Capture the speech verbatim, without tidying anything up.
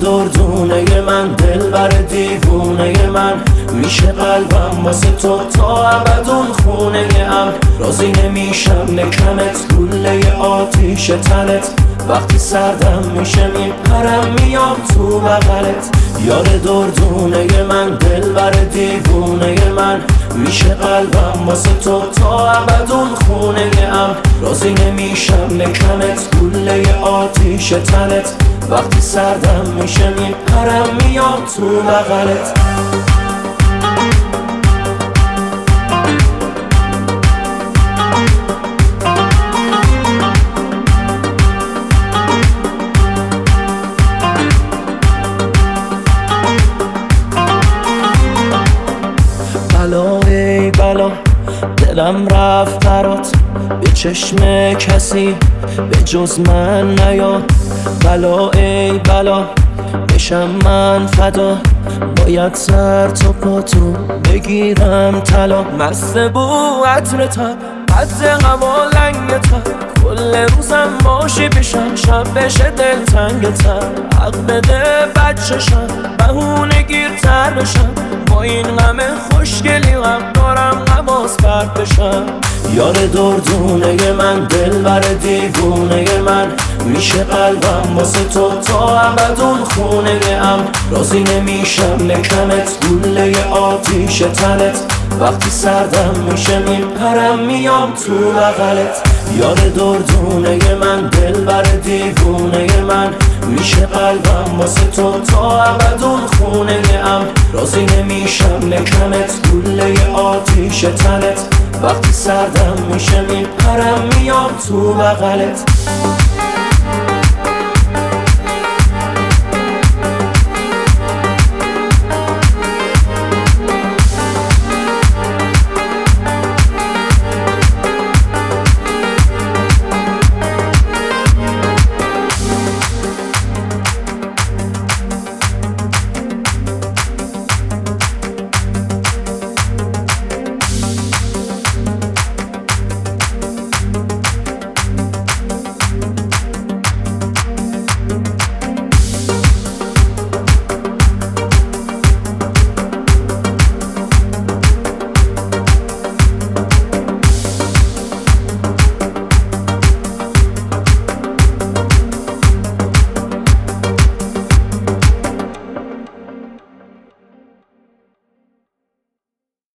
دردونه من، دلبر دیوونه من، میشه قلبم واسه تو تا ابد اون خونه ام. راضی نمیشم نکمت گله آتیش تنت، وقتی سردم میشه میپرم میام تو بغلت. یار دردونه من، دلبر دیوونه من، میشه قلبم واسه تو تا ابد اون خونه ام. راضی نمیشم نکمت گله آتیش تنت، وقتی سردم میشه میپرم میام تو بغلت. بلا ای بلا دلم رفت برات، به چشم کسی به جز من نیا. بلا ای بلا بشم من فدا، باید سر تا پاتو بگیرم طلا. مست بو عطر تا قد هوا لنگ تا، کل روزم باشی پیشم، شب بشه دلتنگ تر. حق بده بچشم بهونه گیرتر بشم، با این غم خوشگلی غم دارم نباز پرد بشم. یار دردونه من، دلبر دیوونه من، میشه قلبم واسه تو تا ابد اون خونه ام. راضی نمیشم نکمت گله آتیش تنت، وقتی سردم میشه میپرم میام تو بغلت. یار دردونه من، دلبر دیوونه من، میشه قلبم واسه تو تا ابد اون خونه ام. راضی نمیشم نکمت گله آتیش تنت، وقتی سردم میشه میپرم میام تو بغلت.